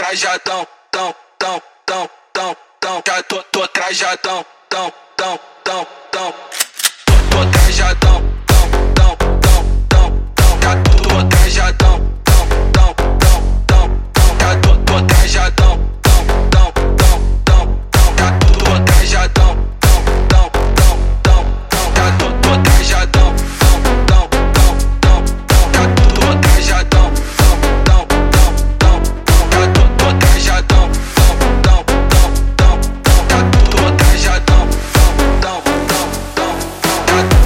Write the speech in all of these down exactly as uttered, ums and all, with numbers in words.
trajadão, tão, tão, tão, tão, tão, já tô, tô trajadão, tão, tão, tão, tão, tô, tô trajadão, tão, tão, tão, tão, tão, já tô, tô trajadão, tão, tão, tão, tão, tão, já tô, tô trajadão, tão, tão, tão, tão, tão, já tô, tô trajadão, tão, tão, tão, tão, tão, já tô, tô trajadão, tão, tão, tão, tão, tão, já tô, tô trajadão, tão, tão, tão, tão, tão, já tô, tô trajadão, tão, tão, tão, tão, tão, já tô, tô trajadão, tão, tão, tão, tão, já tô.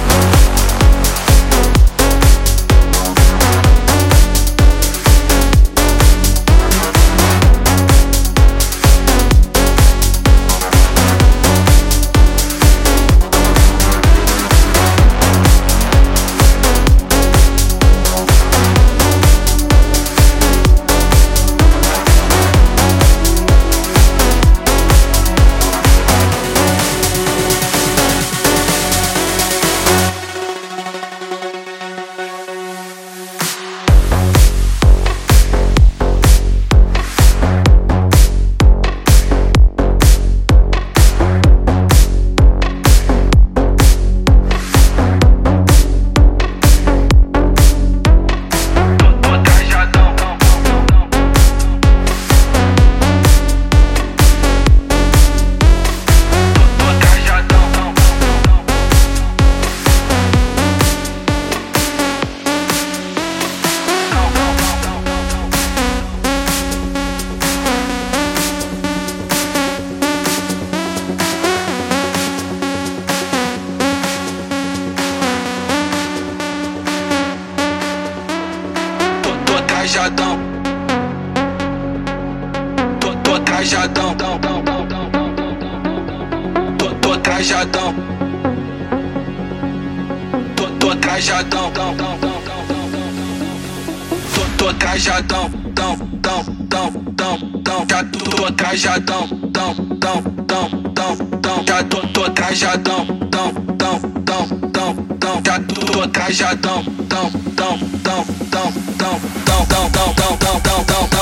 Trajadão, tô, tô trajadão, tô, tô trajadão, tô, tô trajadão, tô, tô trajadão, tão, tão, tão, tão, tão, já tô, tô trajadão, tão, tão, tão, tão, tão, já tô, tô trajadão, tão, tão, tão, tão, tão, já tô, tô trajadão, tão, tão, tão, tão, tão, tão, tão, tão, tão, tão, tão, tão.